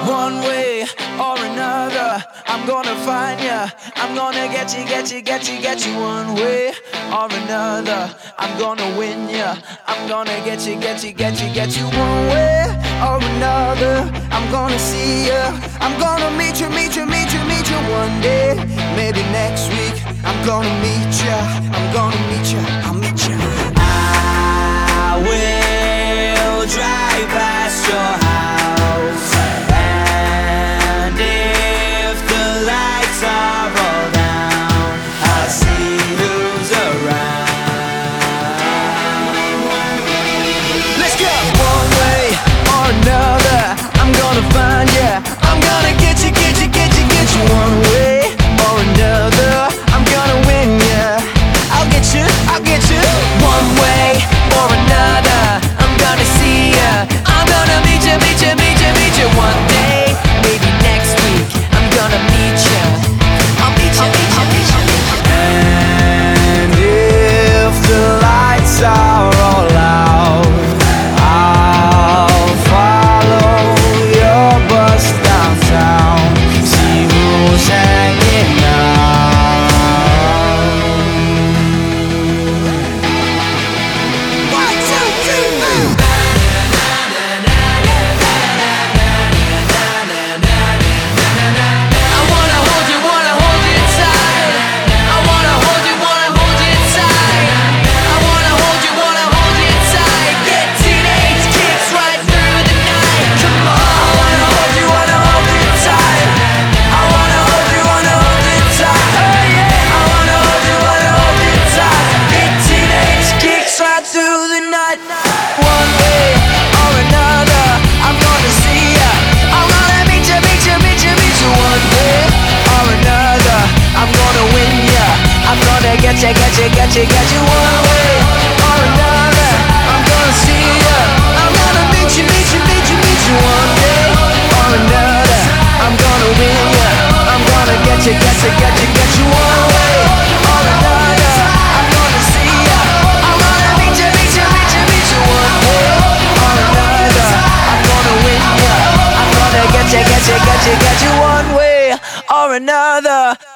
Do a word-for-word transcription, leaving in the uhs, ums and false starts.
One way or another, I'm gonna find ya. I'm gonna get you, get you, get you, get you. One way or another, I'm gonna win ya. I'm gonna get you, get you, get you, get you. One way or another, I'm gonna see ya. I'm gonna meet you, meet you, meet you, meet you one day. Maybe next week, I'm gonna meet ya. I'm gonna meet ya, I'll meet ya. I will drive past your house, and if the lights are all down, I'll see who's around. Let's go! One way or another, I'm gonna find ya. I'm gonna get you, get you, get you, get you. One way or another, I'm gonna win ya. I'll get you, I'll get you. One way or another, I'm gonna see ya. I'm gonna meet ya, meet ya, meet ya, meet ya one day. Maybe next week, I'm gonna meet ya. I'll meet ya, meet ya, meet ya. And if the lights are all out, I'll follow your bus downtown, see who's hanging out. Get you, get you, get you, get you one way or another. I'm gonna see ya. I'm gonna meet you, meet you, meet you, meet you one day or another. I'm gonna win ya. I'm gonna get you, get you, get you, get you one way or another. I'm gonna see ya. I'm gonna meet you, meet you, meet you, meet you one way or another. I'm gonna win ya. I'm gonna get you, get you, get you, get you one way or another.